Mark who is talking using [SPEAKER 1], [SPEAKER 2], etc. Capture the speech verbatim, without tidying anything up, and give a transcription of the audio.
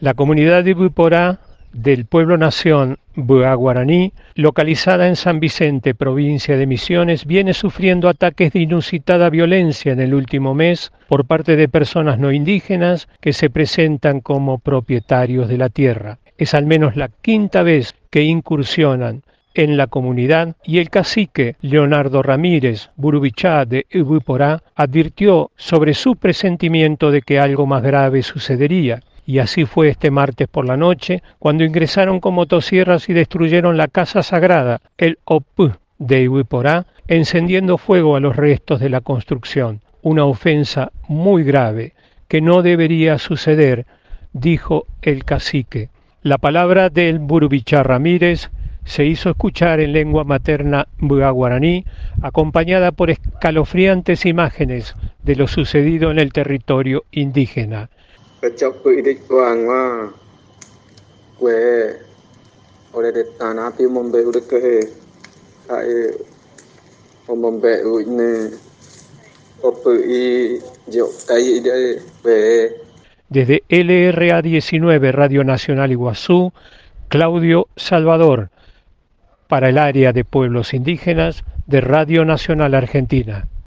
[SPEAKER 1] La comunidad de Ibiporá del pueblo nación Bua Guaraní, localizada en San Vicente, provincia de Misiones, viene sufriendo ataques de inusitada violencia en el último mes por parte de personas no indígenas que se presentan como propietarios de la tierra. Es al menos la quinta vez que incursionan en la comunidad y el cacique Leonardo Ramírez Burubichá de Ibiporá advirtió sobre su presentimiento de que algo más grave sucedería. Y así fue este martes por la noche, cuando ingresaron con motosierras y destruyeron la casa sagrada, el Opú de Ibiporá, encendiendo fuego a los restos de la construcción. Una ofensa muy grave que no debería suceder, dijo el cacique. La palabra del Burubichá Ramírez se hizo escuchar en lengua materna Bua Guaraní, acompañada por escalofriantes imágenes de lo sucedido en el territorio indígena. Desde L R A diecinueve Radio Nacional Iguazú, Claudio Salvador, para el área de pueblos indígenas de Radio Nacional Argentina.